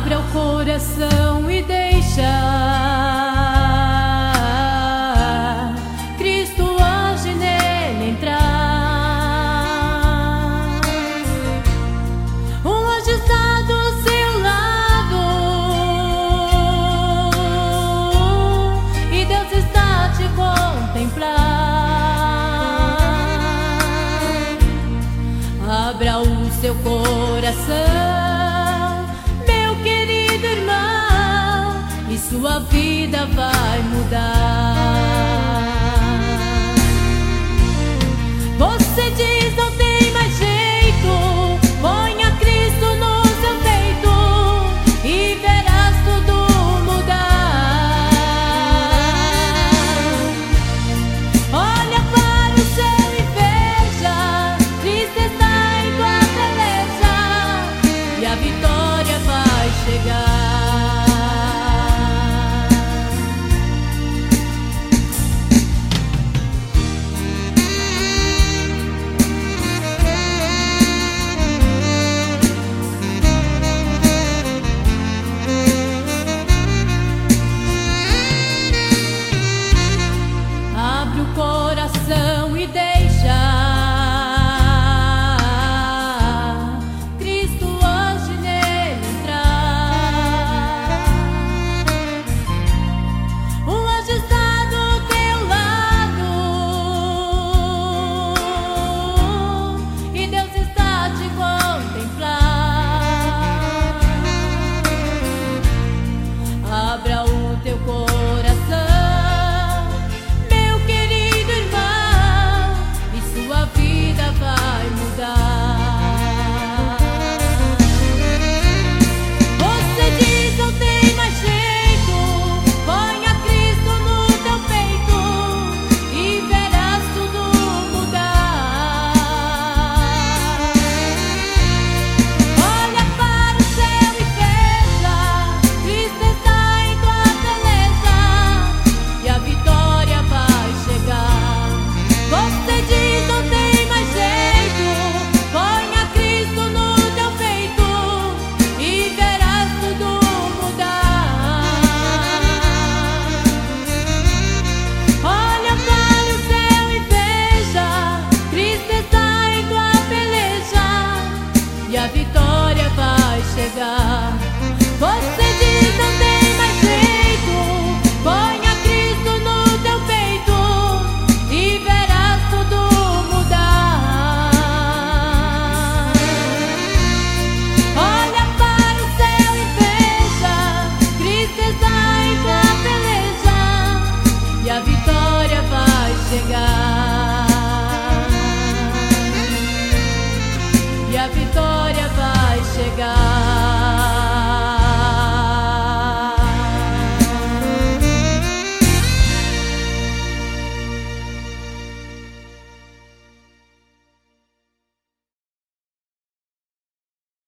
Abra o coração e deixa Cristo hoje nele entrar. Um anjo está do seu lado e Deus está a te contemplar. Abra o seu coração, e sua vida vai mudar. Você diz não tem mais jeito, ponha Cristo no seu peito e verás tudo mudar. Olha para o céu e veja, Cristo está em tua peleja e a vitória vai chegar. Coração e deixa Cristo hoje nele entrar. Um anjo está do teu lado e Deus está a te contemplar. Abra o teu coração, vai mudar. Você diz não tem mais jeito, ponha Cristo no teu peito e verás tudo mudar. Olha para o céu e veja, Cristo está em tua peleja e a vitória vai chegar. Você diz não tem e a vitória vai chegar. Você diz não tem mais jeito, ponha Cristo no teu peito e verás tudo mudar. Olha para o céu e veja, Cristo está em tua peleja e a vitória vai chegar.